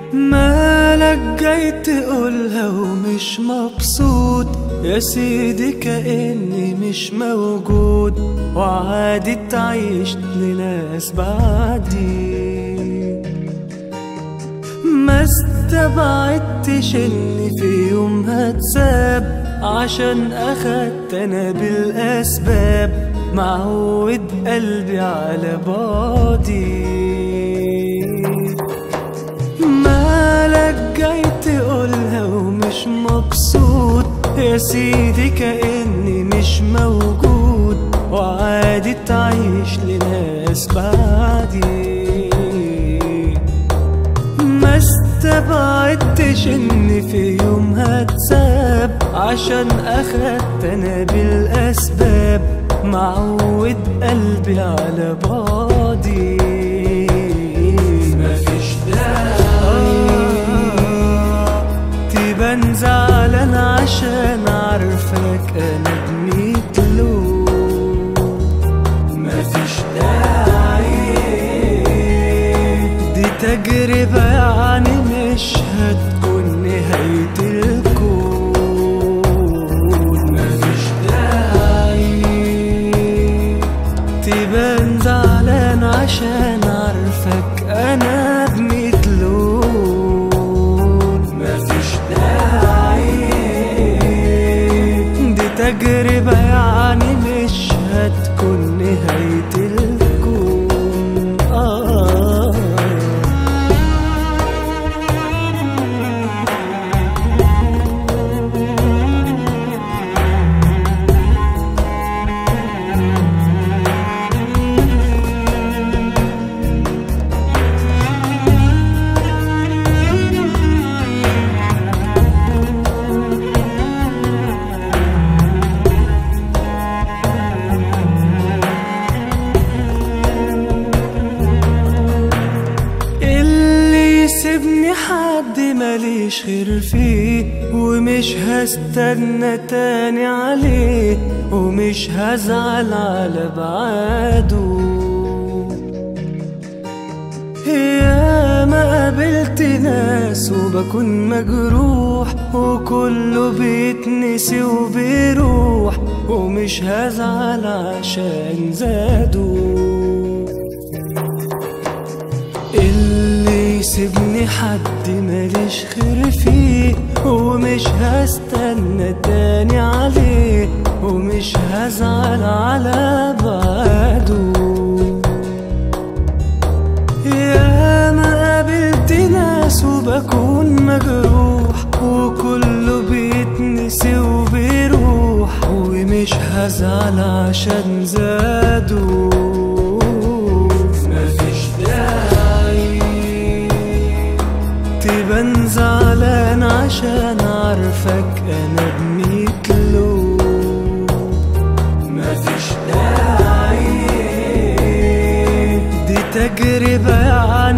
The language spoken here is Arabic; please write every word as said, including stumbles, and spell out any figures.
مالك جاي تقولها ومش مبسوط يا سيدي، كأني مش موجود وعادي تعيش لناس بعدي. ما استبعدتش اني في يوم هتساب عشان اخدت انا بالاسباب، معود قلبي على بعدي. مالك جاي تقولها ومش مبسوط يا سيدي، كأني مش موجود وعادي تعيش لناس بعدي. ما استبعدتش اني في يوم هتساب عشان اخدت انا بالاسباب، معود قلبي على بعدي. مفيش داعي تبان زعلان عشان عارفك انا بميت لون. مفيش داعي دي تجربة يعني مش هتكون نهاية الكون. مفيش داعي تبان زعلان عشان عارفك انا بميت لون. مفيش داعي دي تجربة يعني مش هتكون نهاية الكون. آه سيبني حد ماليش خير فيه، ومش هستنى تاني عليه، ومش هزعل على بعاده. يا ما قابلت ناس وبكون مجروح، وكله بيتنسي وبيروح، ومش هزعل عشان زادوا. سيبني حد ماليش خير فيه، ومش هستنى تاني عليه، ومش هزعل على بعده. يا ما قابلت ناس وبكون مجروح، وكله بيتنسي وبيروح، ومش هزعل عشان زادوا. مفيش داعي تبان زعلان عشان عارفك انا بميت لون. مفيش داعي دي تجربة